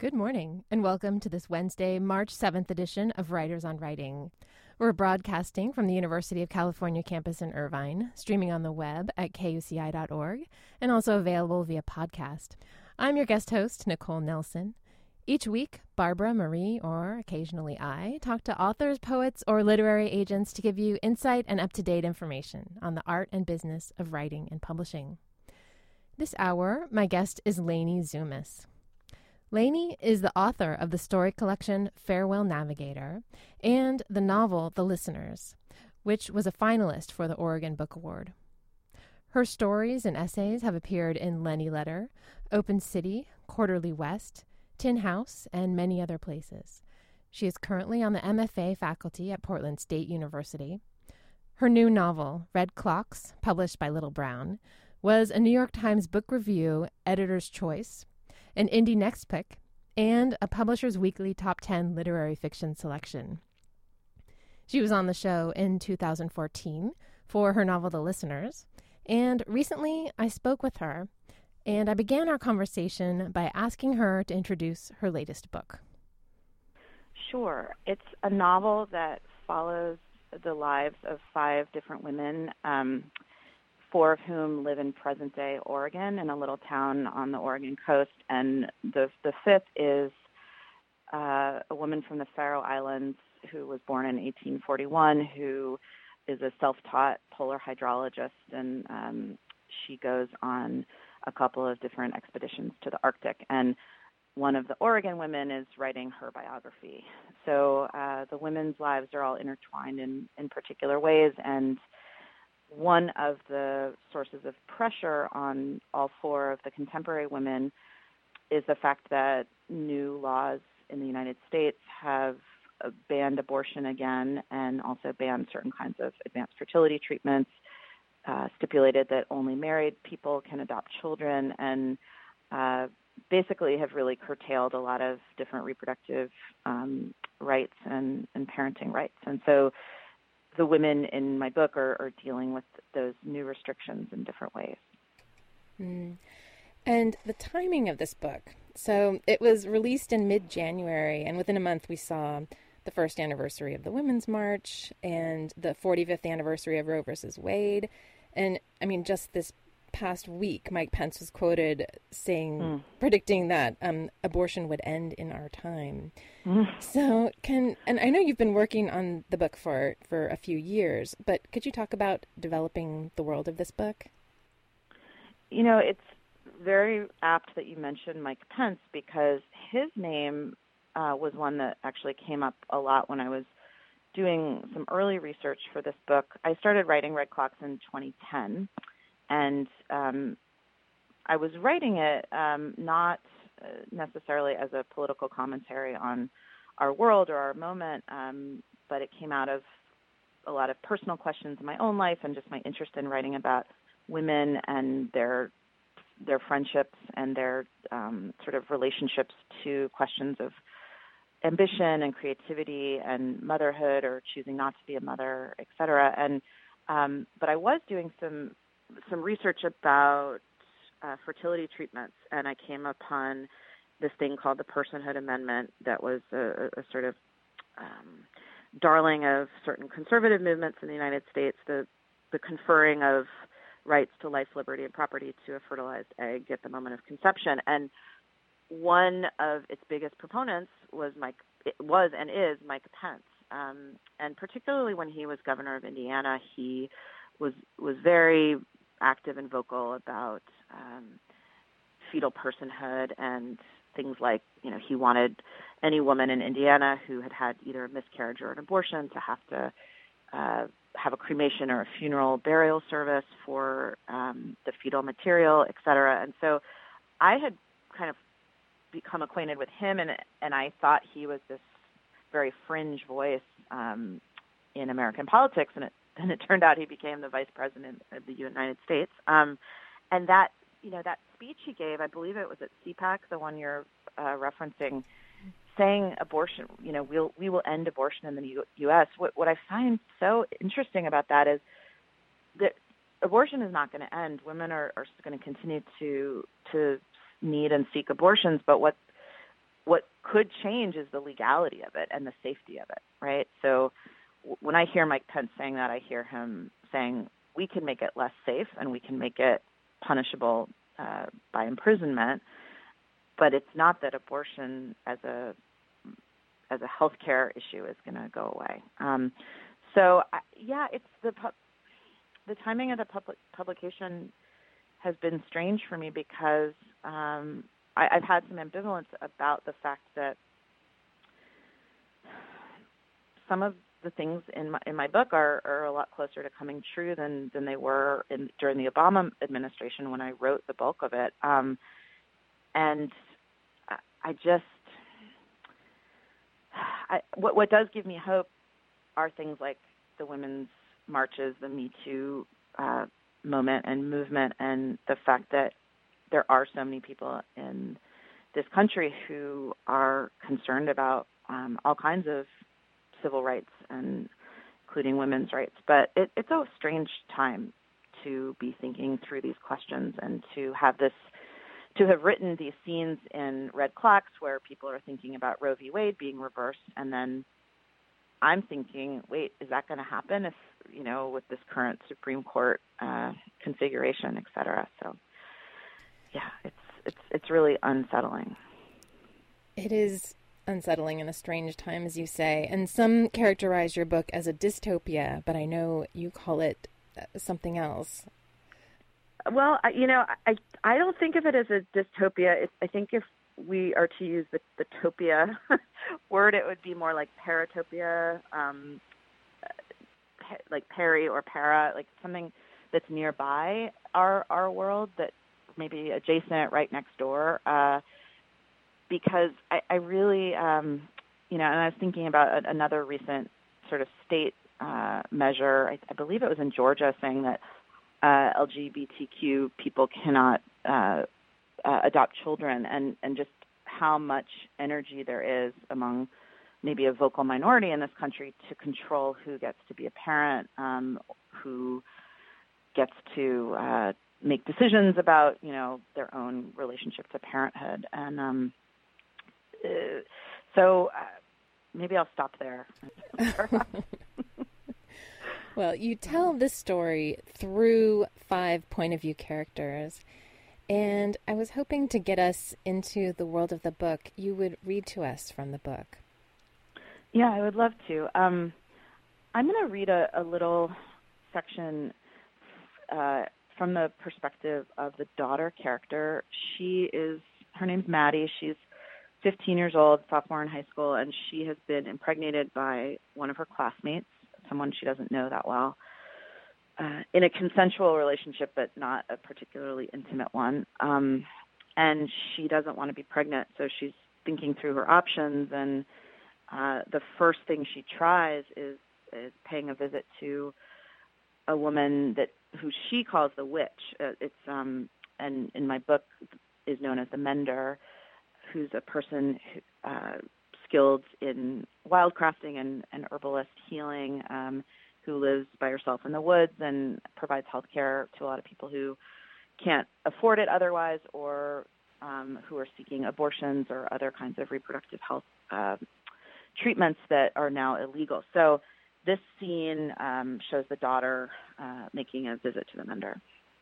Good morning, and welcome to this Wednesday, March 7th edition of Writers on Writing. We're broadcasting from the University of California campus in Irvine, streaming on the web at kuci.org, and also available via podcast. I'm your guest host, Nicole Nelson. Each week, Barbara, Marie, or occasionally I, talk to authors, poets, or literary agents to give you insight and up-to-date information on the art and business of writing and publishing. This hour, my guest is Lainey Zumas. Lainey is the author of the story collection Farewell Navigator and the novel The Listeners, which was a finalist for the Oregon Book Award. Her stories and essays have appeared in Lenny Letter, Open City, Quarterly West, Tin House, and many other places. She is currently on the MFA faculty at Portland State University. Her new novel, Red Clocks, published by Little Brown, was a New York Times Book Review Editor's Choice, an Indie Next Pick, and a Publisher's Weekly Top 10 Literary Fiction Selection. She was on the show in 2014 for her novel The Listeners, and recently I spoke with her, and I began our conversation by asking her to introduce her latest book. Sure. It's a novel that follows the lives of 5 different women, 4 of whom live in present-day Oregon in a little town on the Oregon coast, and the 5th is a woman from the Faroe Islands who was born in 1841, who is a self-taught polar hydrologist, and she goes on a couple of different expeditions to the Arctic, and one of the Oregon women is writing her biography. So the women's lives are all intertwined in particular ways, and one of the sources of pressure on all 4 of the contemporary women is the fact that new laws in the United States have banned abortion again and also banned certain kinds of advanced fertility treatments, stipulated that only married people can adopt children, and basically have really curtailed a lot of different reproductive rights and parenting rights. And so the women in my book are dealing with those new restrictions in different ways. And the timing of this book. So it was released in mid-January, and within a month we saw the first anniversary of the Women's March and the 45th anniversary of Roe versus Wade. And I mean, just this past week, Mike Pence was quoted saying, predicting that abortion would end in our time. So and I know you've been working on the book for a few years, but could you talk about developing the world of this book? You know, it's very apt that you mentioned Mike Pence, because his name was one that actually came up a lot when I was doing some early research for this book. I started writing Red Clocks in 2010. And I was writing it not necessarily as a political commentary on our world or our moment, but it came out of a lot of personal questions in my own life and just my interest in writing about women and their friendships and their sort of relationships to questions of ambition and creativity and motherhood or choosing not to be a mother, et cetera. And but I was doing some research about fertility treatments, and I came upon this thing called the Personhood Amendment that was a sort of darling of certain conservative movements in the United States, the conferring of rights to life, liberty, and property to a fertilized egg at the moment of conception. And one of its biggest proponents was Mike Pence. And particularly when he was governor of Indiana, he was very active and vocal about fetal personhood and things like, he wanted any woman in Indiana who had either a miscarriage or an abortion to have to have a cremation or a funeral burial service for the fetal material, et cetera. And so I had kind of become acquainted with him, and I thought he was this very fringe voice in American politics, and it turned out he became the vice president of the United States. And that speech he gave, I believe it was at CPAC, the one you're referencing, saying abortion, we will end abortion in the U.S. What I find so interesting about that is that abortion is not going to end. Women are going to continue to need and seek abortions, but what what could change is the legality of it and the safety of it, right? So when I hear Mike Pence saying that, I hear him saying we can make it less safe and we can make it punishable by imprisonment, but it's not that abortion as a healthcare issue is going to go away. It's the timing of the publication has been strange for me because I've had some ambivalence about the fact that some of the things in my book are a lot closer to coming true than they were during the Obama administration when I wrote the bulk of it. And what does give me hope are things like the women's marches, the Me Too moment and movement, and the fact that there are so many people in this country who are concerned about all kinds of civil rights, and including women's rights. But it's a strange time to be thinking through these questions and to have written these scenes in Red Clocks where people are thinking about Roe v. Wade being reversed, and then I'm thinking, wait, is that going to happen if, with this current Supreme Court configuration, et cetera? So, yeah, it's really unsettling. It is unsettling and a strange time, as you say. And some characterize your book as a dystopia, but I know you call it something else. Well, I don't think of it as a dystopia. I think if we are to use the topia word, it would be more like paratopia, like peri or para, like something that's nearby our world, that maybe adjacent, right next door. Because I really, and I was thinking about another recent sort of state measure. I believe it was in Georgia, saying that LGBTQ people cannot adopt children, and just how much energy there is among maybe a vocal minority in this country to control who gets to be a parent, who gets to make decisions about, their own relationship to parenthood. And so maybe I'll stop there. Well, you tell this story through 5 point-of-view characters, and I was hoping to get us into the world of the book. You would read to us from the book. Yeah, I would love to. I'm going to read a little section from the perspective of the daughter character. Her name's Maddie. She's 15 years old, sophomore in high school, and she has been impregnated by one of her classmates, someone she doesn't know that well, in a consensual relationship, but not a particularly intimate one. And she doesn't want to be pregnant, so she's thinking through her options. And the first thing she tries is paying a visit to a woman who she calls the witch. And in my book is known as the mender, who's a person skilled in wildcrafting and herbalist healing, who lives by herself in the woods and provides health care to a lot of people who can't afford it otherwise, or who are seeking abortions or other kinds of reproductive health treatments that are now illegal. So this scene shows the daughter making a visit to the mender.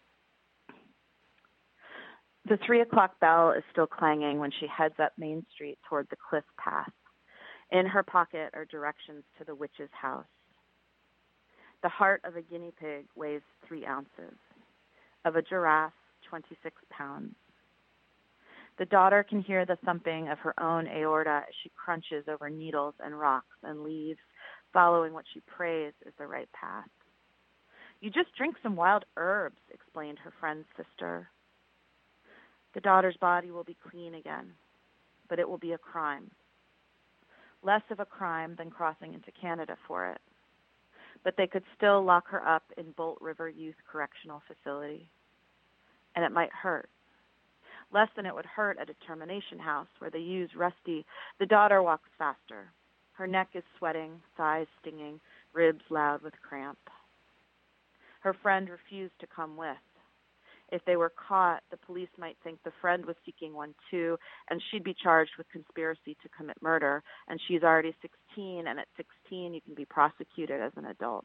The 3:00 bell is still clanging when she heads up Main Street toward the cliff path. In her pocket are directions to the witch's house. The heart of a guinea pig weighs 3 ounces, of a giraffe 26 pounds. The daughter can hear the thumping of her own aorta as she crunches over needles and rocks and leaves, following what she prays is the right path. "You just drink some wild herbs," explained her friend's sister. The daughter's body will be clean again, but it will be a crime. Less of a crime than crossing into Canada for it. But they could still lock her up in Bolt River Youth Correctional Facility. And it might hurt. Less than it would hurt at a termination house where they use Rusty. The daughter walks faster. Her neck is sweating, thighs stinging, ribs loud with cramp. Her friend refused to come with. If they were caught, the police might think the friend was seeking one too, and she'd be charged with conspiracy to commit murder. And she's already 16, and at 16 you can be prosecuted as an adult.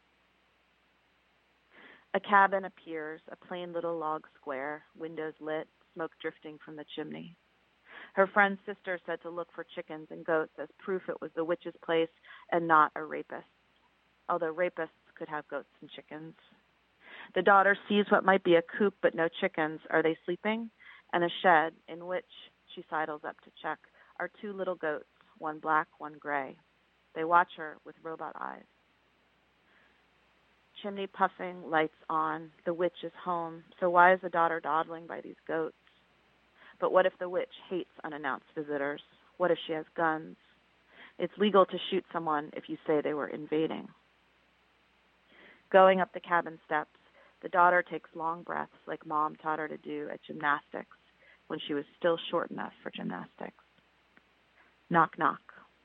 A cabin appears, a plain little log square, windows lit, smoke drifting from the chimney. Her friend's sister said to look for chickens and goats as proof it was the witch's place and not a rapist's, although rapists could have goats and chickens. The daughter sees what might be a coop but no chickens. Are they sleeping? And a shed in which, she sidles up to check, are two little goats, one black, one gray. They watch her with robot eyes. Chimney puffing, lights on. The witch is home. So why is the daughter dawdling by these goats? But what if the witch hates unannounced visitors? What if she has guns? It's legal to shoot someone if you say they were invading. Going up the cabin steps, the daughter takes long breaths like Mom taught her to do at gymnastics when she was still short enough for gymnastics. Knock, knock.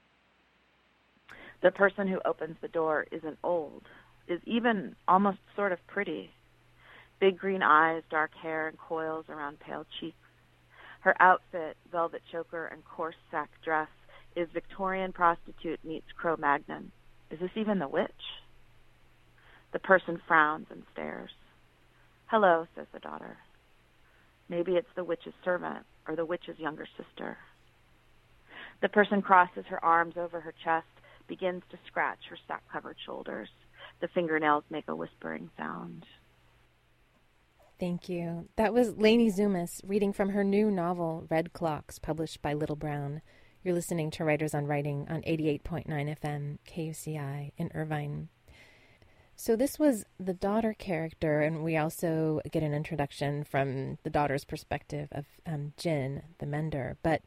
The person who opens the door isn't old, is even almost sort of pretty. Big green eyes, dark hair, and coils around pale cheeks. Her outfit, velvet choker and coarse sack dress, is Victorian prostitute meets Cro-Magnon. Is this even the witch? The person frowns and stares. Hello, says the daughter. Maybe it's the witch's servant or the witch's younger sister. The person crosses her arms over her chest, begins to scratch her sack-covered shoulders. The fingernails make a whispering sound. Thank you. That was Lainey Zumas reading from her new novel, Red Clocks, published by Little Brown. You're listening to Writers on Writing on 88.9 FM, KUCI in Irvine. So this was the daughter character, and we also get an introduction from the daughter's perspective of Jin, the mender. But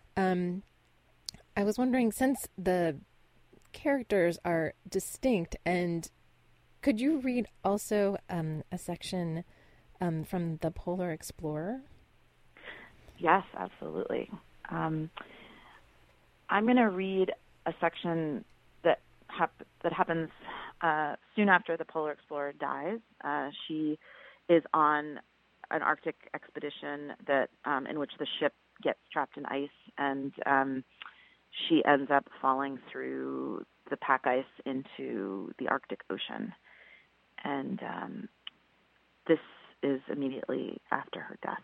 I was wondering, since the characters are distinct, and could you read also a section from The Polar Explorer? Yes, absolutely. I'm going to read a section that happens soon after the Polar Explorer dies. She is on an Arctic expedition that in which the ship gets trapped in ice, and she ends up falling through the pack ice into the Arctic Ocean. And this is immediately after her death.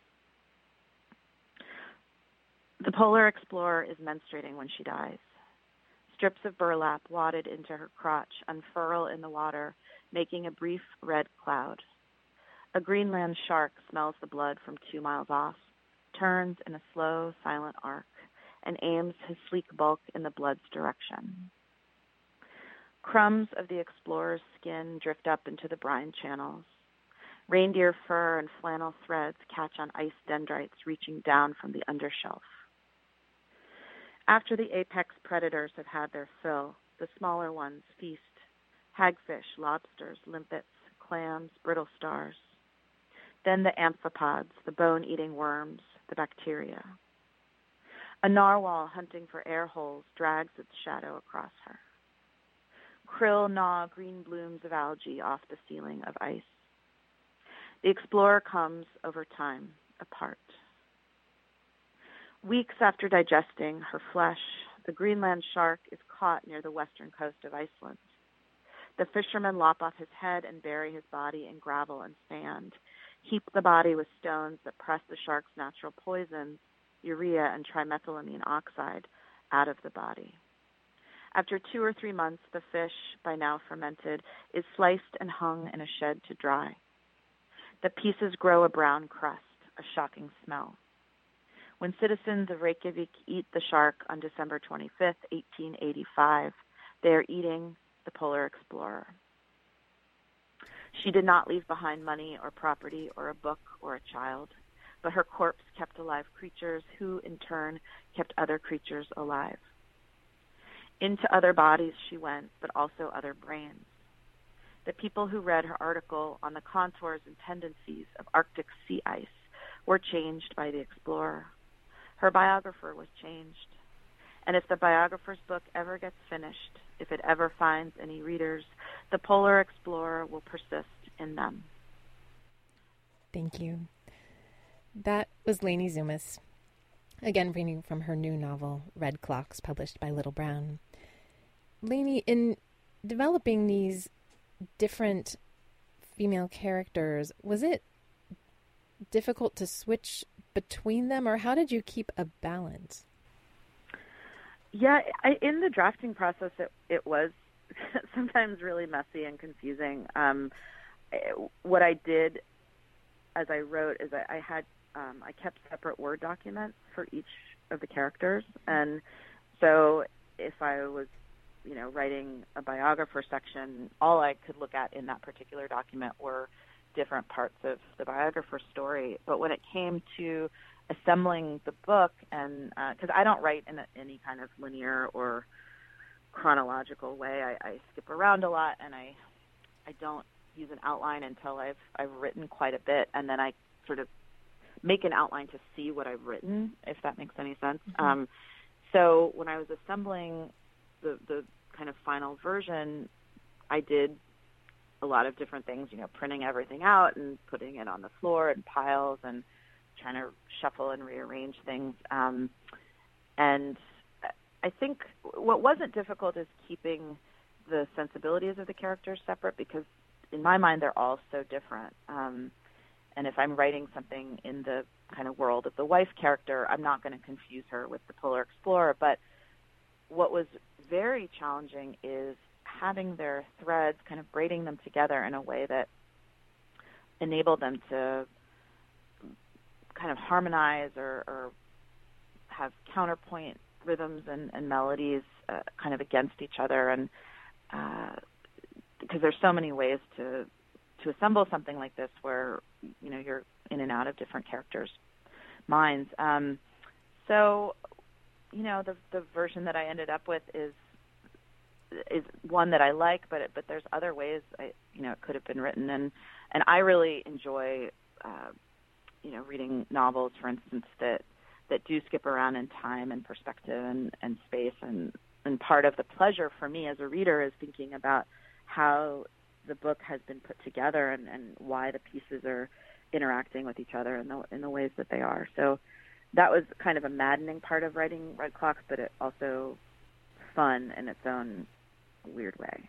The Polar Explorer is menstruating when she dies. Strips of burlap wadded into her crotch unfurl in the water, making a brief red cloud. A Greenland shark smells the blood from 2 miles off, turns in a slow, silent arc, and aims his sleek bulk in the blood's direction. Crumbs of the explorer's skin drift up into the brine channels. Reindeer fur and flannel threads catch on ice dendrites reaching down from the undershelf. After the apex predators have had their fill, the smaller ones feast. Hagfish, lobsters, limpets, clams, brittle stars. Then the amphipods, the bone-eating worms, the bacteria. A narwhal hunting for air holes drags its shadow across her. Krill gnaw green blooms of algae off the ceiling of ice. The explorer comes over time, apart. Weeks after digesting her flesh, the Greenland shark is caught near the western coast of Iceland. The fishermen lop off his head and bury his body in gravel and sand, heap the body with stones that press the shark's natural poisons, urea and trimethylamine oxide, out of the body. After 2 or 3 months, the fish, by now fermented, is sliced and hung in a shed to dry. The pieces grow a brown crust, a shocking smell. When citizens of Reykjavik eat the shark on December 25th, 1885, they are eating the Polar Explorer. She did not leave behind money or property or a book or a child, but her corpse kept alive creatures who, in turn, kept other creatures alive. Into other bodies she went, but also other brains. The people who read her article on the contours and tendencies of Arctic sea ice were changed by the explorer. Her biographer was changed. And if the biographer's book ever gets finished, if it ever finds any readers, the Polar Explorer will persist in them. Thank you. That was Lainey Zumas, again reading from her new novel, Red Clocks, published by Little Brown. Lainey, in developing these different female characters, was it difficult to switch between them, or how did you keep a balance? Yeah, in the drafting process, it was sometimes really messy and confusing. What I did as I wrote is I kept separate Word documents for each of the characters, and so if I was writing a biographer section, all I could look at in that particular document were different parts of the biographer story. But when it came to assembling the book, and because I don't write in any kind of linear or chronological way, I skip around a lot, and I don't use an outline until I've written quite a bit, and then I sort of make an outline to see what I've written, if that makes any sense. Mm-hmm. So when I was assembling the kind of final version, I did a lot of different things, printing everything out and putting it on the floor in piles and trying to shuffle and rearrange things. And I think what wasn't difficult is keeping the sensibilities of the characters separate, because in my mind, they're all so different. And if I'm writing something in the kind of world of the wife character, I'm not going to confuse her with the Polar Explorer. But what was very challenging is having their threads, kind of braiding them together in a way that enabled them to kind of harmonize or have counterpoint rhythms and melodies kind of against each other. And because there's so many ways to assemble something like this where, you're in and out of different characters' minds. So, the version that I ended up with is one that I like, but there's other ways it could have been written, and I really enjoy reading novels, for instance, that do skip around in time and perspective and space, and part of the pleasure for me as a reader is thinking about how the book has been put together and why the pieces are interacting with each other in the ways that they are. So that was kind of a maddening part of writing Red Clocks, but it also fun in its own weird way.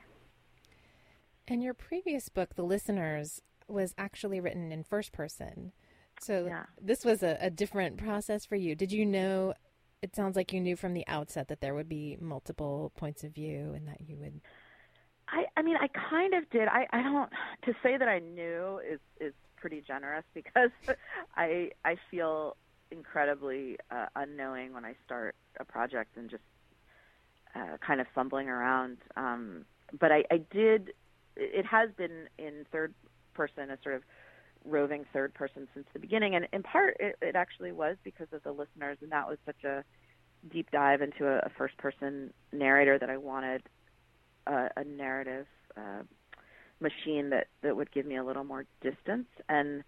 And your previous book, The Listeners, was actually written in first person. So yeah. This was a different process for you. Did you know, it sounds like you knew from the outset that there would be multiple points of view and that you would... I mean, I kind of did. I don't, to say that I knew is pretty generous, because I feel incredibly unknowing when I start a project and just kind of fumbling around. But I did, it has been in third person, a sort of roving third person since the beginning. And in part, it actually was because of The Listeners, and that was such a deep dive into a first person narrator that I wanted a narrative machine that would give me a little more distance. And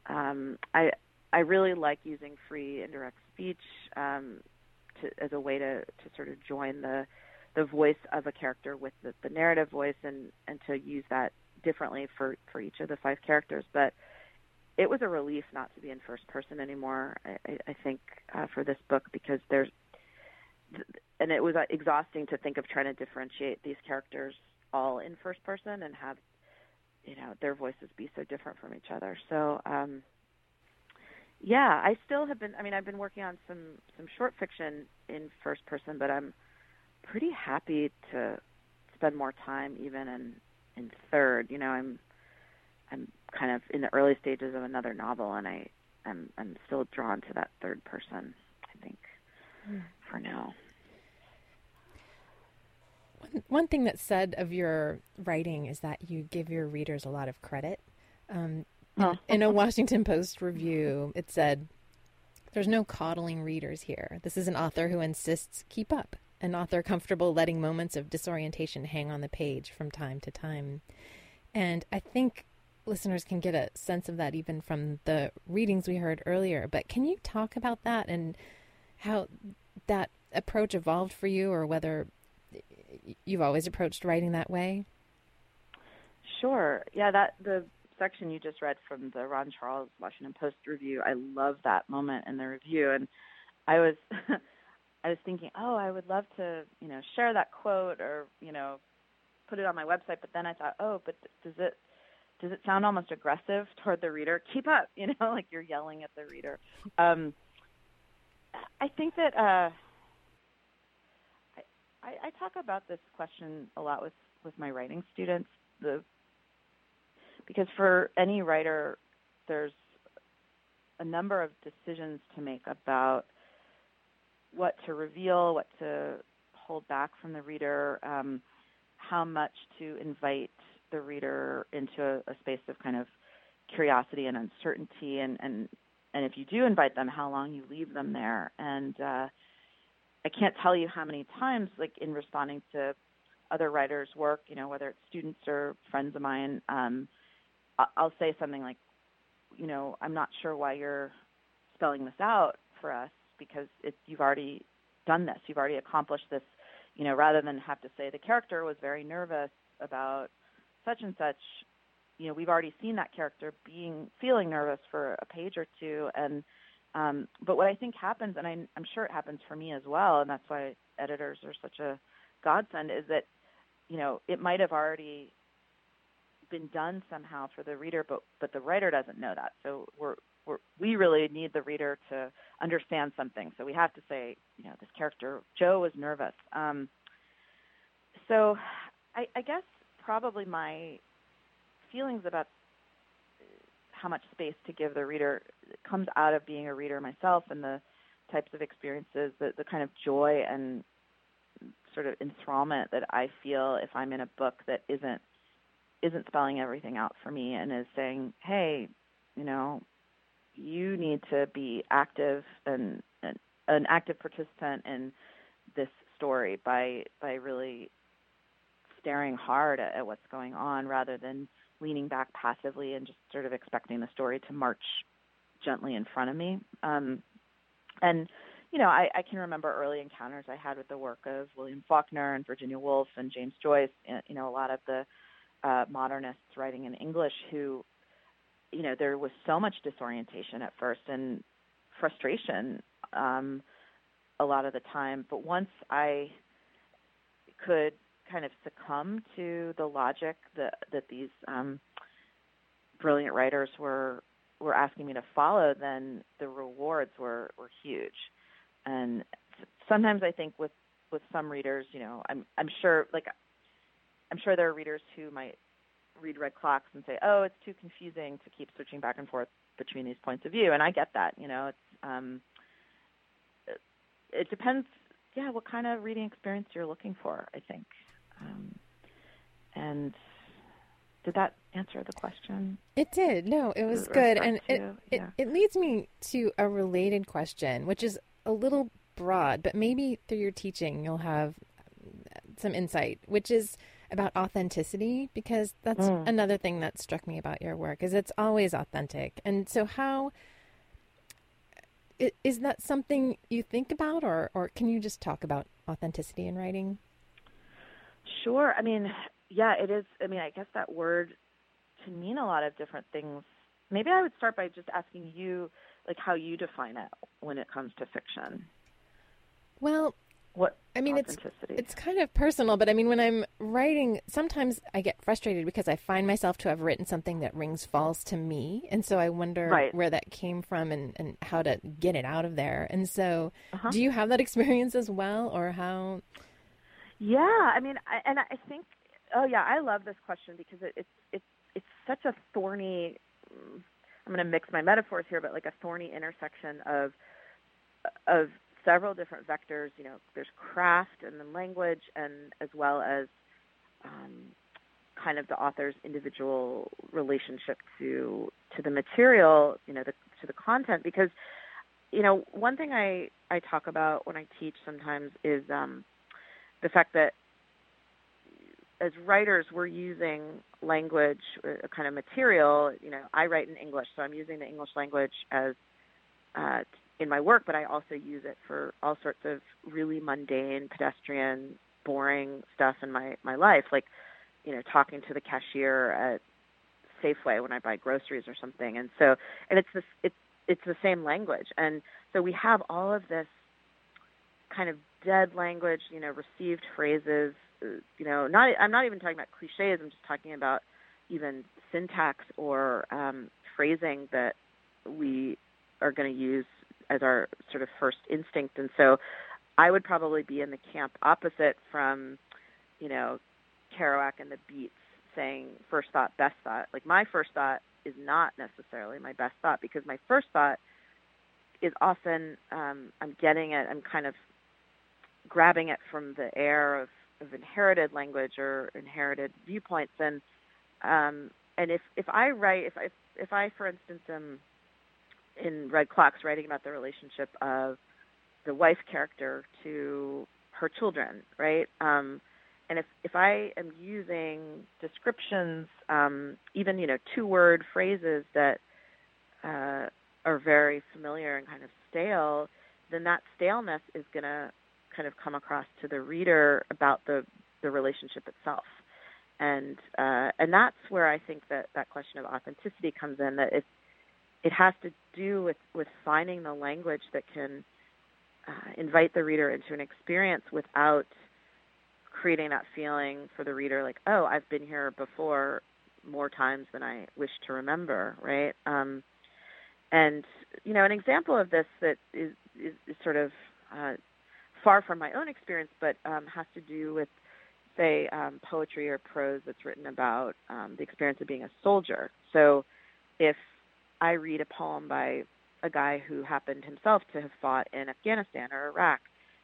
I really like using free indirect speech as a way to sort of join the voice of a character with the narrative voice, and to use that differently for each of the 5 characters. But it was a relief not to be in first person anymore, I think, for this book, because and it was exhausting to think of trying to differentiate these characters all in first person and have, their voices be so different from each other. So, yeah, I still have been, I've been working on some short fiction in first person, but I'm pretty happy to spend more time even in third. I'm kind of in the early stages of another novel, and I'm still drawn to that third person, I think, for now. One thing that's said of your writing is that you give your readers a lot of credit. In a Washington Post review, it said, "There's no coddling readers here. This is an author who insists keep up, an author comfortable letting moments of disorientation hang on the page from time to time." And I think listeners can get a sense of that even from the readings we heard earlier. But can you talk about that and how that approach evolved for you, or whether you've always approached writing that way? Sure. Yeah, section you just read from the Ron Charles Washington Post review, I love that moment in the review. And I was I was thinking, oh, I would love to, share that quote or, put it on my website. But then I thought, oh, but does it sound almost aggressive toward the reader? Keep up, like you're yelling at the reader. I think that I talk about this question a lot with my writing students, because for any writer, there's a number of decisions to make about what to reveal, what to hold back from the reader, how much to invite the reader into a space of kind of curiosity and uncertainty, and if you do invite them, how long you leave them there. And I can't tell you how many times, like in responding to other writers' work, whether it's students or friends of mine, I'll say something like, I'm not sure why you're spelling this out for us, because you've already done this. You've already accomplished this, rather than have to say the character was very nervous about such and such. We've already seen that character feeling nervous for a page or two. And but what I think happens, and I'm sure it happens for me as well, and that's why editors are such a godsend, is that, it might have already been done somehow for the reader, but the writer doesn't know that. So we really need the reader to understand something. So we have to say, this character, Joe, was nervous. So I guess probably my feelings about how much space to give the reader comes out of being a reader myself, and the types of experiences, the kind of joy and sort of enthrallment that I feel if I'm in a book that isn't spelling everything out for me and is saying, hey, you need to be active and an active participant in this story by really staring hard at what's going on, rather than leaning back passively and just sort of expecting the story to march gently in front of me. And I can remember early encounters I had with the work of William Faulkner and Virginia Woolf and James Joyce, a lot of the modernists writing in English who, there was so much disorientation at first and frustration a lot of the time. But once I could kind of succumb to the logic that these brilliant writers were asking me to follow, then the rewards were huge. And sometimes I think with some readers, I'm sure there are readers who might read Red Clocks and say, oh, it's too confusing to keep switching back and forth between these points of view. And I get that, it depends, what kind of reading experience you're looking for, I think. And did that answer the question? It did. No, it was good. And it leads me to a related question, which is a little broad, but maybe through your teaching you'll have some insight, which is about authenticity, because that's another thing that struck me about your work, is it's always authentic. And so how is that something you think about, or can you just talk about authenticity in writing? Sure. I mean, yeah, it is. I mean, I guess that word can mean a lot of different things. Maybe I would start by just asking you, like, how you define it when it comes to fiction. Well, it's kind of personal, but I mean, when I'm writing, sometimes I get frustrated because I find myself to have written something that rings false to me. And so I wonder where that came from and how to get it out of there. And so do you have that experience as well, or how? Yeah, I mean, I think, I love this question because it's such a thorny, I'm going to mix my metaphors here, but like a thorny intersection of several different vectors. There's craft and then language, and as well as kind of the author's individual relationship to the material, to the content. Because, one thing I talk about when I teach sometimes is the fact that as writers, we're using language, a kind of material. I write in English, so I'm using the English language as in my work, but I also use it for all sorts of really mundane, pedestrian, boring stuff in my life, like, talking to the cashier at Safeway when I buy groceries or something. And it's the same language. And so we have all of this kind of dead language, received phrases, I'm not even talking about cliches. I'm just talking about even syntax or phrasing that we are going to use as our sort of first instinct. And so I would probably be in the camp opposite from, Kerouac and the Beats saying first thought, best thought. Like my first thought is not necessarily my best thought, because my first thought is often I'm getting it, I'm kind of grabbing it from the air of inherited language or inherited viewpoints. And if I write, if I, for instance, am in Red Clocks writing about the relationship of the wife character to her children, right? And if I am using descriptions, even, 2-word phrases that are very familiar and kind of stale, then that staleness is going to kind of come across to the reader about the relationship itself. And that's where I think that question of authenticity comes in, that it has to do with finding the language that can invite the reader into an experience without creating that feeling for the reader like, oh, I've been here before more times than I wish to remember, right? And, an example of this that is sort of far from my own experience, but has to do with, say, poetry or prose that's written about the experience of being a soldier. So if I read a poem by a guy who happened himself to have fought in Afghanistan or Iraq,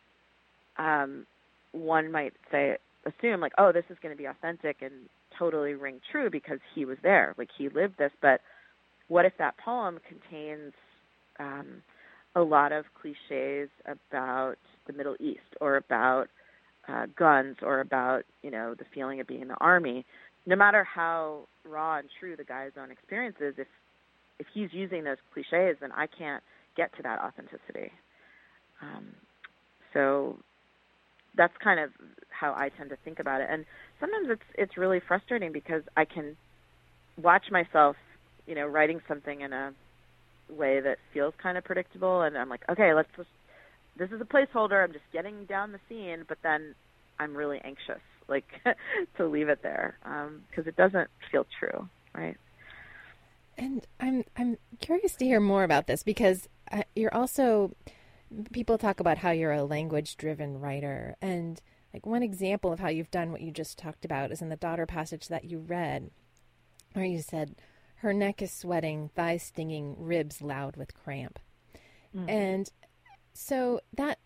one might assume like, oh, this is going to be authentic and totally ring true because he was there, like he lived this. But what if that poem contains a lot of cliches about the Middle East or about guns or about, the feeling of being in the army? No matter how raw and true the guy's own experience is, if he's using those cliches, then I can't get to that authenticity. So that's kind of how I tend to think about it. And sometimes it's really frustrating because I can watch myself, writing something in a way that feels kind of predictable, and I'm like, okay, this is a placeholder, I'm just getting down the scene, but then I'm really anxious, like, to leave it there, because it doesn't feel true, right? And I'm curious to hear more about this, because you're also, people talk about how you're a language-driven writer, and like one example of how you've done what you just talked about is in the daughter passage that you read, where you said, her neck is sweating, thighs stinging, ribs loud with cramp. Mm-hmm. And so that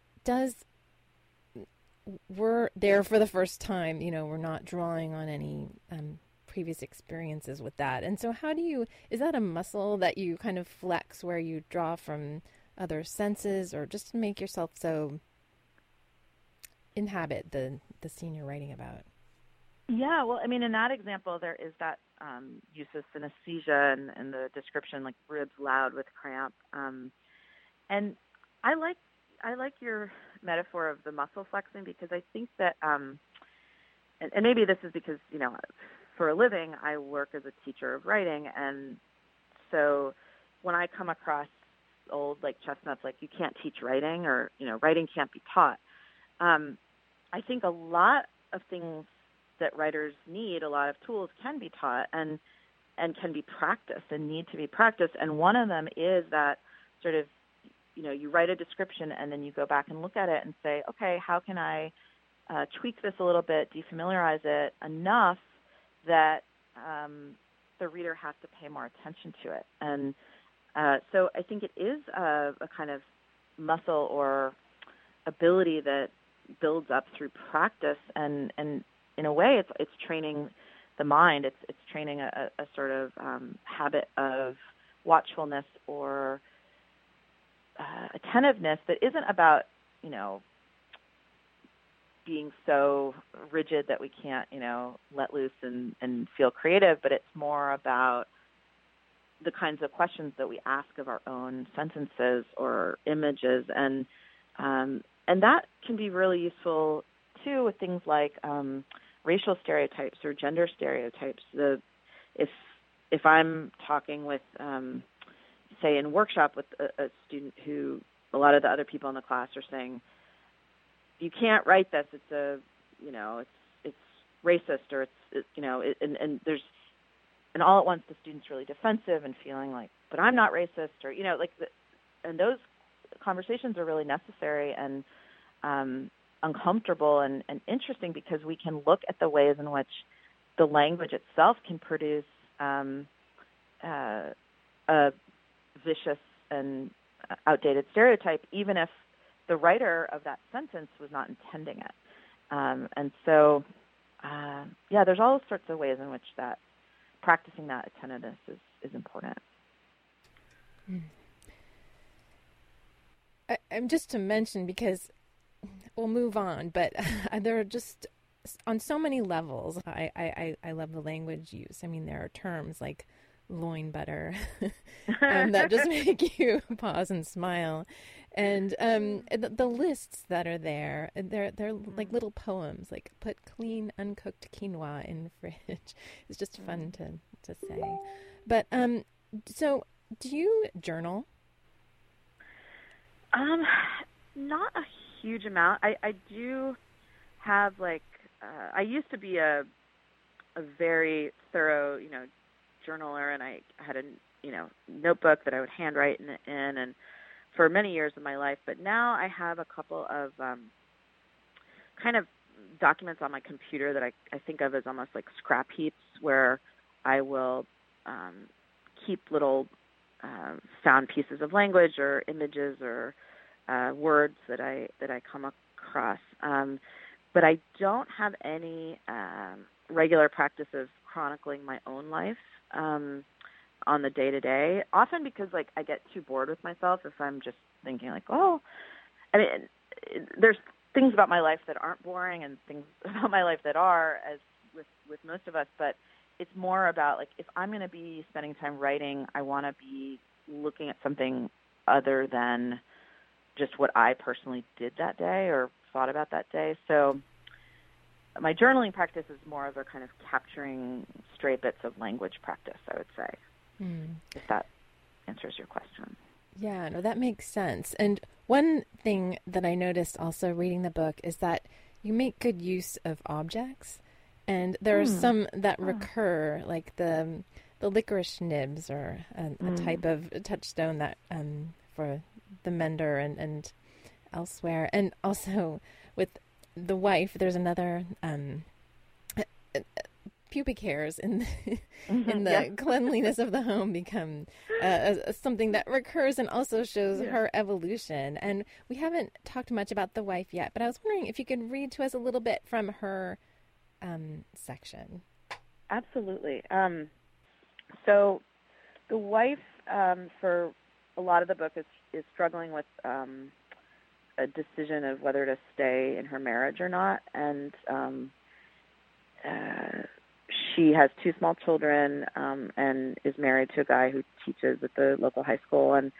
we're there for the first time, we're not drawing on any previous experiences with that. And so is that a muscle that you kind of flex where you draw from other senses, or just to make yourself so inhabit the scene you're writing about? Yeah, well, I mean, in that example, there is that use of synesthesia and the description, like ribs loud with cramp. And I like your metaphor of the muscle flexing, because I think that, and maybe this is because, for a living, I work as a teacher of writing. And so when I come across old, like, chestnuts, like you can't teach writing, or, writing can't be taught, I think a lot of things that writers need, a lot of tools can be taught and can be practiced and need to be practiced. And one of them is that sort of, you write a description and then you go back and look at it and say, okay, how can I tweak this a little bit, defamiliarize it enough that the reader has to pay more attention to it. And so I think it is a kind of muscle or ability that builds up through practice, and in a way, it's training the mind. It's training a sort of habit of watchfulness or attentiveness that isn't about, being so rigid that we can't, let loose and feel creative, but it's more about the kinds of questions that we ask of our own sentences or images, and that can be really useful too with things like racial stereotypes or gender stereotypes. If if I'm talking with, say, in workshop with a student who a lot of the other people in the class are saying, you can't write this. It's it's racist, or and there's, and all at once the student's really defensive and feeling like, but I'm not racist, or and those conversations are really necessary and uncomfortable and interesting, because we can look at the ways in which the language itself can produce a vicious and outdated stereotype, even if the writer of that sentence was not intending it. And so, there's all sorts of ways in which that practicing that attentiveness is important. I'm just to mention, because we'll move on, but there are just, on so many levels, I love the language use. I mean, there are terms like loin butter that just make you pause and smile. And the lists that are there, they're like little poems, like put clean, uncooked quinoa in the fridge. It's just fun to say. But so do you journal? Not a huge amount. I do have I used to be a very thorough, journaler, and I had a notebook that I would handwrite in, and for many years of my life. But now I have a couple of kind of documents on my computer that I think of as almost like scrap heaps, where I will keep little found pieces of language or images or words that I come across. But I don't have any regular practice of chronicling my own life on the day-to-day, often because I get too bored with myself if I'm just thinking there's things about my life that aren't boring and things about my life that are, as with most of us, but it's more about if I'm going to be spending time writing, I want to be looking at something other than just what I personally did that day or thought about that day. So my journaling practice is more of a kind of capturing stray bits of language practice, I would say, if that answers your question. Yeah, no, that makes sense. And one thing that I noticed also reading the book is that you make good use of objects, and there are some that recur, like the licorice nibs, or a type of touchstone that for the mender and elsewhere. And also with the wife, there's another pubic hairs in the cleanliness of the home become something that recurs and also shows her evolution. And we haven't talked much about the wife yet, but I was wondering if you could read to us a little bit from her section. Absolutely. So the wife, for a lot of the book, is struggling with a decision of whether to stay in her marriage or not. And she has 2 small children and is married to a guy who teaches at the local high school. And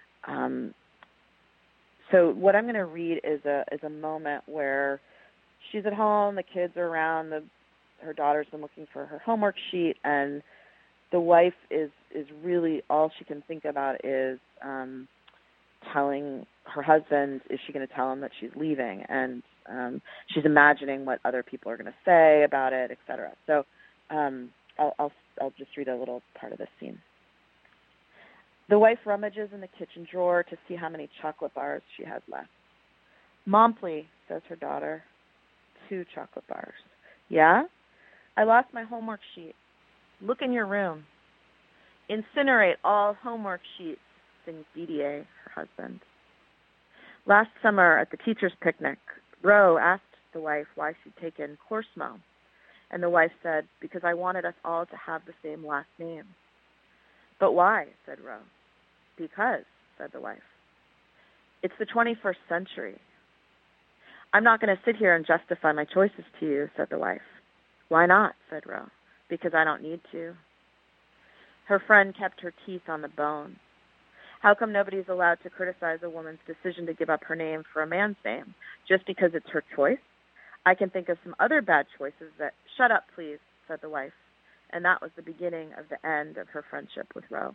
so what I'm going to read is a moment where she's at home, the kids are around, her daughter's been looking for her homework sheet, and the wife is really, all she can think about is telling her husband, is she going to tell him that she's leaving? And she's imagining what other people are going to say about it, et cetera. So I'll just read a little part of this scene. The wife rummages in the kitchen drawer to see how many chocolate bars she has left. Momply, says her daughter. 2 chocolate bars. Yeah? I lost my homework sheet. Look in your room. Incinerate all homework sheets, sings Didier, her husband. Last summer at the teacher's picnic, Ro asked the wife why she'd taken Korsmo, and the wife said, because I wanted us all to have the same last name. But why? Said Ro. Because, said the wife. It's the 21st century. I'm not going to sit here and justify my choices to you, said the wife. Why not? Said Ro. Because I don't need to. Her friend kept her teeth on the bone. How come nobody's allowed to criticize a woman's decision to give up her name for a man's name just because it's her choice? I can think of some other bad choices that... Shut up, please, said the wife. and that was the beginning of the end of her friendship with Roe.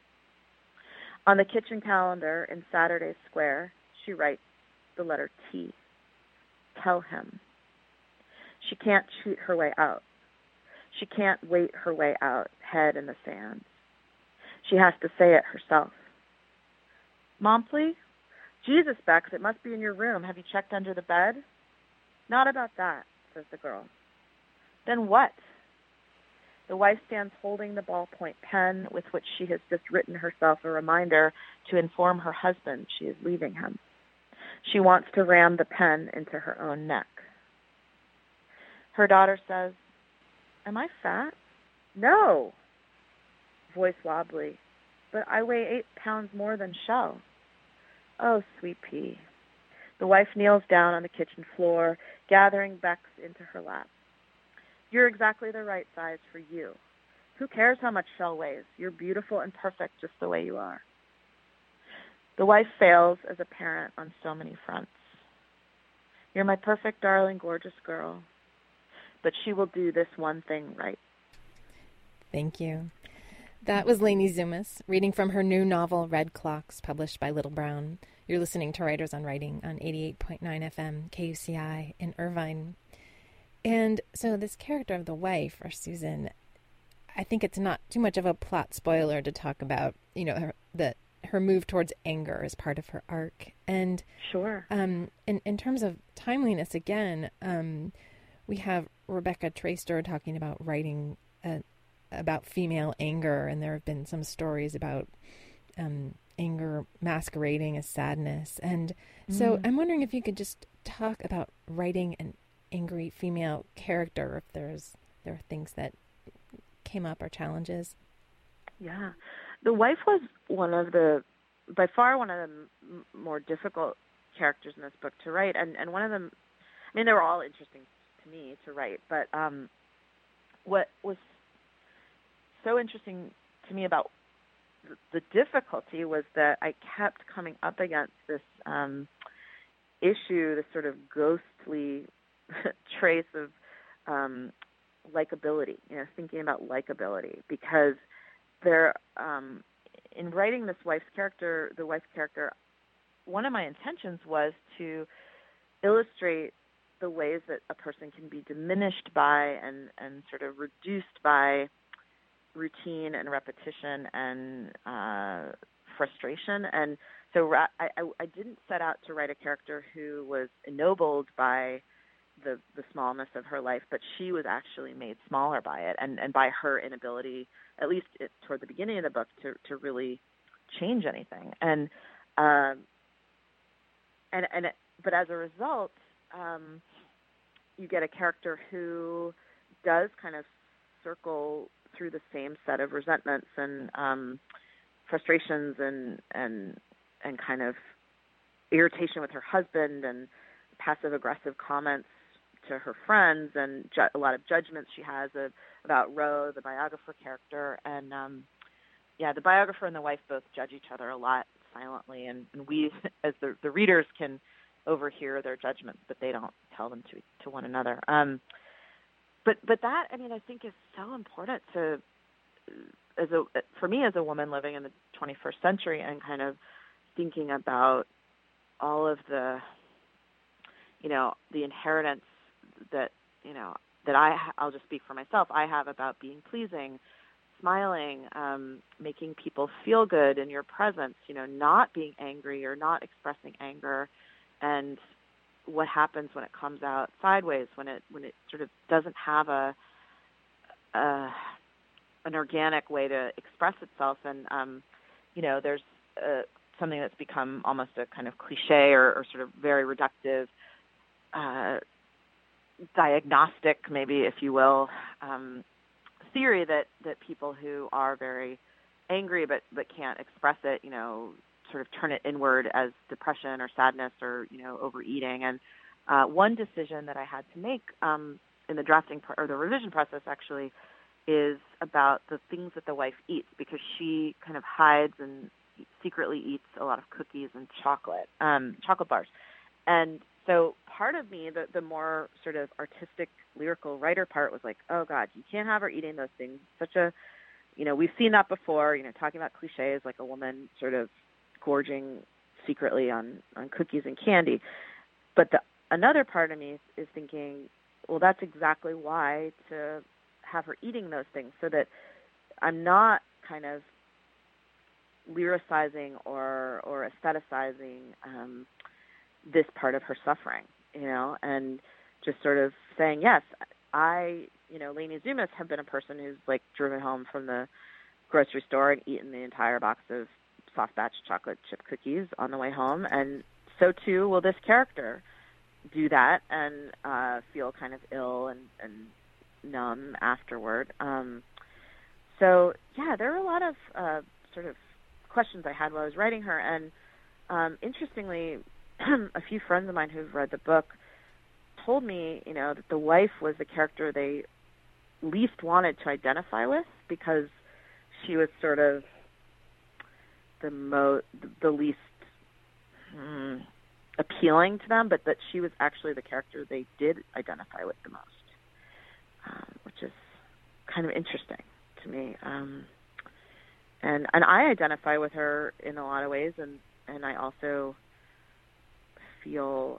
On the kitchen calendar in Saturday Square, she writes the letter T. Tell him. She can't cheat her way out. She can't wait her way out, head in the sand. She has to say it herself. Mompley? Jesus, Bex, it must be in your room. Have you checked under the bed? Not about that, says the girl. Then what? The wife stands holding the ballpoint pen with which she has just written herself a reminder to inform her husband she is leaving him. She wants to ram the pen into her own neck. Her daughter says, Am I fat? No. Voice wobbly. But I weigh 8 pounds more than Shell. Oh, sweet pea. The wife kneels down on the kitchen floor, gathering Bex into her lap. You're exactly the right size for you. Who cares how much Shell weighs? You're beautiful and perfect just the way you are. The wife fails as a parent on so many fronts. You're my perfect, darling, gorgeous girl. But she will do this one thing right. Thank you. That was Lainey Zumas, reading from her new novel, Red Clocks, published by Little Brown. You're listening to Writers on Writing on 88.9 FM, KUCI in Irvine. And so this character of the wife, or Susan, I think it's not too much of a plot spoiler to talk about, her move towards anger as part of her arc. And sure. In terms of timeliness, again, we have Rebecca Traister talking about writing about female anger, and there have been some stories about anger masquerading as sadness. And so I'm wondering if you could just talk about writing an angry female character, if there are things that came up or challenges. Yeah. The wife was by far one of the more difficult characters in this book to write, and one of them, I mean, they were all interesting to me to write, but what was so interesting to me about the difficulty was that I kept coming up against this issue, this sort of ghostly trace of likability, thinking about likability, because there, in writing the wife's character, one of my intentions was to illustrate the ways that a person can be diminished by and sort of reduced by routine and repetition and frustration. And so I didn't set out to write a character who was ennobled by the smallness of her life, but she was actually made smaller by it and by her inability, at least toward the beginning of the book, to really change anything. But as a result, you get a character who does kind of circle through the same set of resentments and frustrations and kind of irritation with her husband and passive-aggressive comments to her friends and a lot of judgments she has about Roe, the biographer character. And, the biographer and the wife both judge each other a lot silently, and we, as the readers, can overhear their judgments, but they don't tell them to one another. But that, I mean, I think is so important for me as a woman living in the 21st century and kind of thinking about all of the inheritance that I'll just speak for myself, I have about being pleasing, smiling, making people feel good in your presence, not being angry or not expressing anger, and what happens when it comes out sideways, when it sort of doesn't have an organic way to express itself. And there's something that's become almost a kind of cliche or sort of very reductive diagnostic, maybe, if you will, theory that people who are very angry but can't express it, sort of turn it inward as depression or sadness or, overeating. And one decision that I had to make in the drafting or the revision process actually is about the things that the wife eats, because she kind of hides and secretly eats a lot of cookies and chocolate bars. And So part of me, the more sort of artistic, lyrical writer part was like, oh God, you can't have her eating those things. Such a, we've seen that before, talking about cliches like a woman sort of gorging secretly on cookies and candy. But another part of me is thinking, well, that's exactly why to have her eating those things, so that I'm not kind of lyricizing or aestheticizing this part of her suffering, and just sort of saying, yes, Lainey Zumas have been a person who's like driven home from the grocery store and eaten the entire box of soft batch chocolate chip cookies on the way home, and so too will this character do that and feel kind of ill and numb afterward. So yeah, there are a lot of sort of questions I had while I was writing her, and interestingly, a few friends of mine who've read the book told me, that the wife was the character they least wanted to identify with because she was sort of the least appealing to them, but that she was actually the character they did identify with the most, which is kind of interesting to me. And I identify with her in a lot of ways, and I also feel,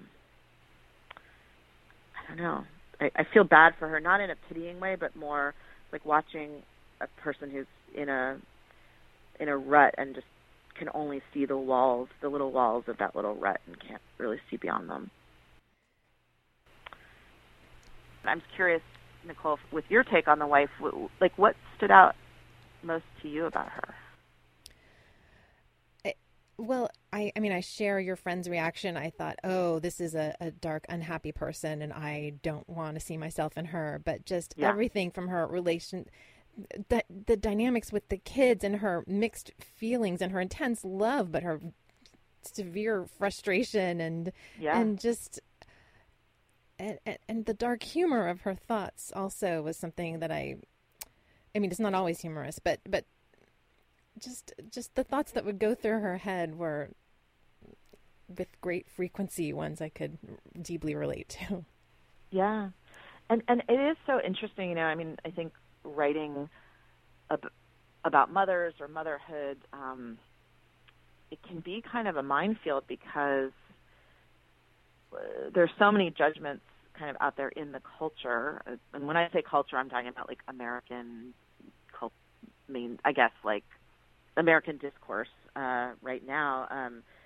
I don't know, I feel bad for her, not in a pitying way, but more like watching a person who's in a rut and just can only see the little walls of that little rut and can't really see beyond them. I'm curious, Nicole, with your take on the wife, like what stood out most to you about her? I share your friend's reaction. I thought, oh, this is a dark, unhappy person, and I don't want to see myself in her. But just everything from her relation, the dynamics with the kids and her mixed feelings and her intense love, but her severe frustration and just and the dark humor of her thoughts also was something that I mean, it's not always humorous, but just the thoughts that would go through her head were with great frequency ones I could deeply relate to. Yeah. And it is so interesting, I think writing about mothers or motherhood, it can be kind of a minefield because there's so many judgments kind of out there in the culture. And when I say culture, I'm talking about like American, I guess like American discourse right now.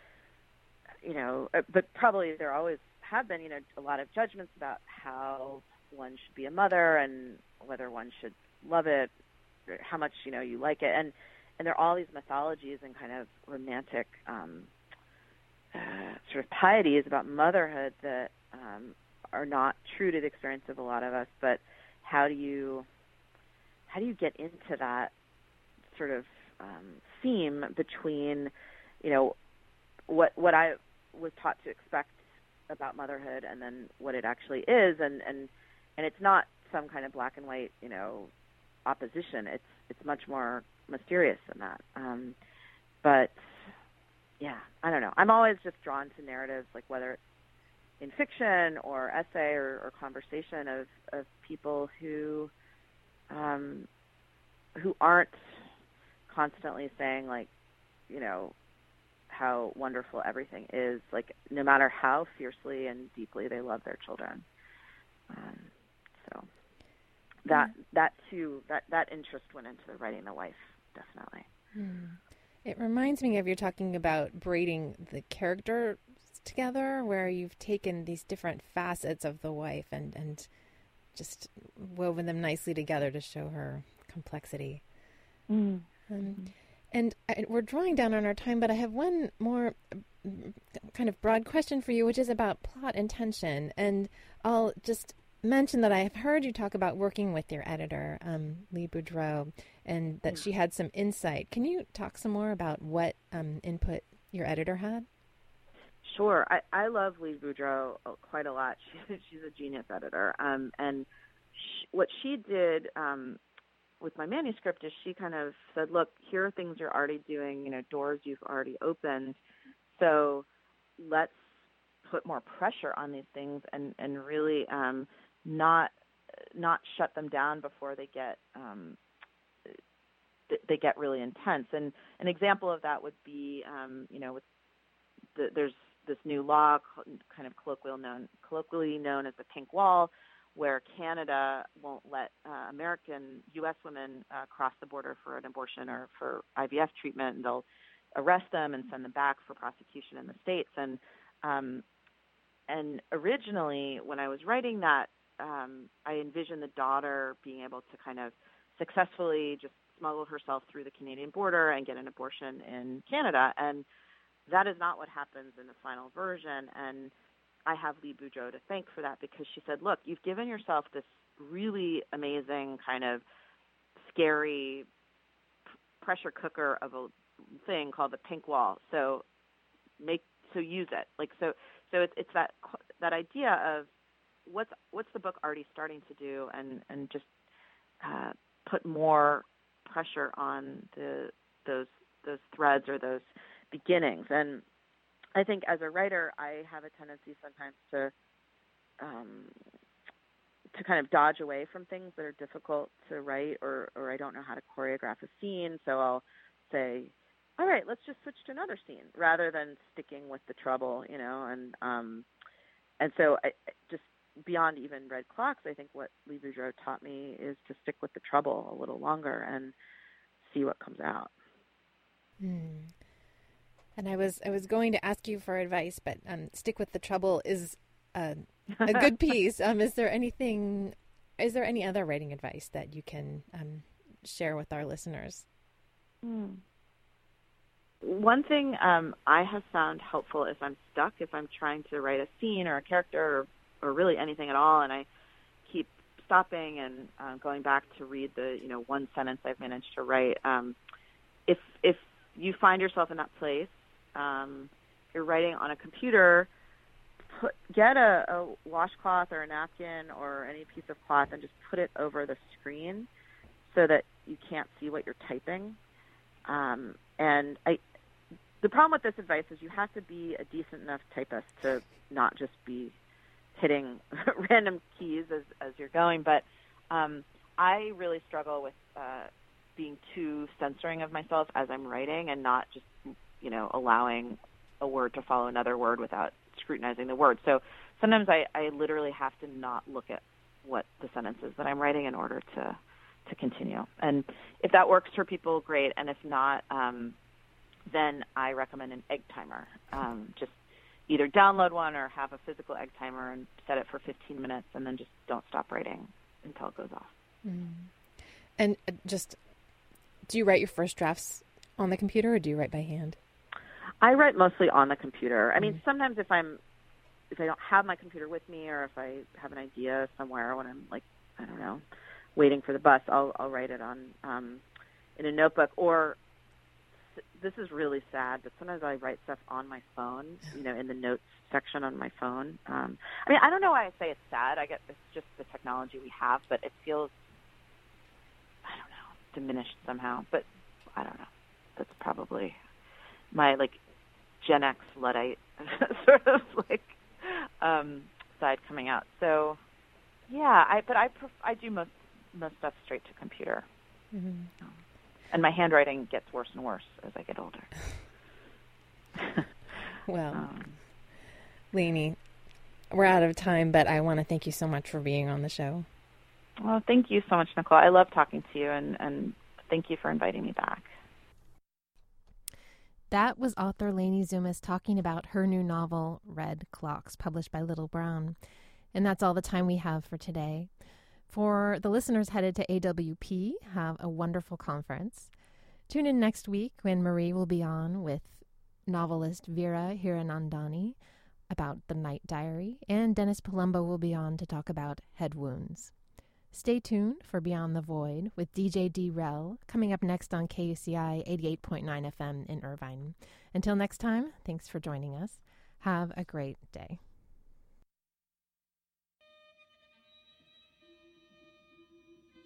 But probably there always have been, a lot of judgments about how one should be a mother and whether one should love it, or how much, you like it. And there are all these mythologies and kind of romantic sort of pieties about motherhood that are not true to the experience of a lot of us. But how do you get into that sort of theme between, what I was taught to expect about motherhood and then what it actually is, and it's not some kind of black and white, opposition. It's much more mysterious than that. But yeah, I don't know. I'm always just drawn to narratives, like whether it's in fiction or essay or conversation of people who aren't constantly saying like, how wonderful everything is, like no matter how fiercely and deeply they love their children. So that too, that interest went into writing the wife, definitely. It reminds me of you're talking about braiding the characters together, where you've taken these different facets of the wife and just woven them nicely together to show her complexity. And we're drawing down on our time, but I have one more kind of broad question for you, which is about plot and tension. And I'll just mention that I have heard you talk about working with your editor, Lee Boudreau, and that she had some insight. Can you talk some more about what input your editor had? Sure. I love Lee Boudreau quite a lot. She's a genius editor. And what she did with my manuscript is she kind of said, look, here are things you're already doing, doors you've already opened. So let's put more pressure on these things and really not shut them down before they get really intense. And an example of that would be, there's this new law, kind of colloquially known as the Pink Wall, where Canada won't let U.S. women cross the border for an abortion or for IVF treatment, and they'll arrest them and send them back for prosecution in the States. And originally, when I was writing that, I envisioned the daughter being able to kind of successfully just smuggle herself through the Canadian border and get an abortion in Canada. And that is not what happens in the final version. And I have Lee Boudreau to thank for that, because she said, look, you've given yourself this really amazing kind of scary pressure cooker of a thing called the Pink Wall. So use it. So it's that idea of what's the book already starting to do, and just put more pressure on those threads or those beginnings. And I think as a writer, I have a tendency sometimes to kind of dodge away from things that are difficult to write, or I don't know how to choreograph a scene. So I'll say, all right, let's just switch to another scene, rather than sticking with the trouble, and so I just, beyond even Red Clocks, I think what Lee Boudreau taught me is to stick with the trouble a little longer and see what comes out. And I was going to ask you for advice, but stick with the trouble is a good piece. Is there any other writing advice that you can share with our listeners? One thing I have found helpful if I'm stuck, if I'm trying to write a scene or a character or really anything at all, and I keep stopping and going back to read the one sentence I've managed to write. If you find yourself in that place, you're writing on a computer, get a washcloth or a napkin or any piece of cloth and just put it over the screen so that you can't see what you're typing. And the problem with this advice is you have to be a decent enough typist to not just be hitting random keys as you're going. But I really struggle with being too censoring of myself as I'm writing, and not just, allowing a word to follow another word without scrutinizing the word. So sometimes I literally have to not look at what the sentence is that I'm writing in order to continue. And if that works for people, great. And if not, then I recommend an egg timer. Just either download one or have a physical egg timer and set it for 15 minutes, and then just don't stop writing until it goes off. And just, do you write your first drafts on the computer, or do you write by hand? I write mostly on the computer. I mean, sometimes if I don't have my computer with me, or if I have an idea somewhere when I'm waiting for the bus, I'll write it on in a notebook. Or this is really sad, but sometimes I write stuff on my phone, in the notes section on my phone. I don't know why I say it's sad. I guess it's just the technology we have, but it feels, diminished somehow. But I don't know. That's probably my Gen X Luddite sort of side coming out. So yeah, I do most stuff straight to computer. And my handwriting gets worse and worse as I get older. Well, Lainey, we're out of time, but I want to thank you so much for being on the show. Well, thank you so much, Nicole. I love talking to you, and thank you for inviting me back. That was author Lainey Zumas talking about her new novel, Red Clocks, published by Little Brown. And that's all the time we have for today. For the listeners headed to AWP, have a wonderful conference. Tune in next week when Marie will be on with novelist Veera Hiranandani about The Night Diary, and Dennis Palumbo will be on to talk about head wounds. Stay tuned for Beyond the Void with DJ D. Rel, coming up next on KUCI 88.9 FM in Irvine. Until next time, thanks for joining us. Have a great day.